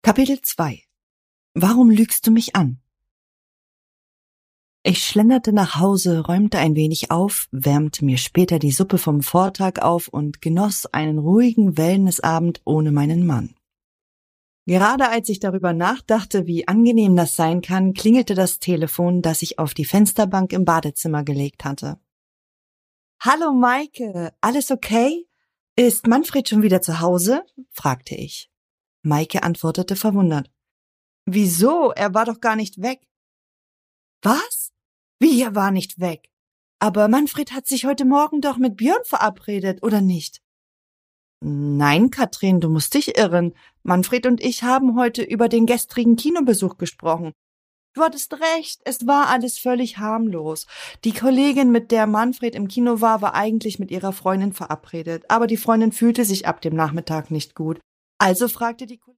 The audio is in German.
Kapitel 2. Warum lügst du mich an? Ich schlenderte nach Hause, räumte ein wenig auf, wärmte mir später die Suppe vom Vortag auf und genoss einen ruhigen Wellnessabend ohne meinen Mann. Gerade als ich darüber nachdachte, wie angenehm das sein kann, klingelte das Telefon, das ich auf die Fensterbank im Badezimmer gelegt hatte. »Hallo Maike, alles okay? Ist Manfred schon wieder zu Hause?« fragte ich. Maike antwortete verwundert. »Wieso? Er war doch gar nicht weg.« »Was? Wie, er war nicht weg? Aber Manfred hat sich heute Morgen doch mit Björn verabredet, oder nicht?« »Nein, Katrin, du musst dich irren. Manfred und ich haben heute über den gestrigen Kinobesuch gesprochen. Du hattest recht, es war alles völlig harmlos. Die Kollegin, mit der Manfred im Kino war eigentlich mit ihrer Freundin verabredet, aber die Freundin fühlte sich ab dem Nachmittag nicht gut. Also fragte die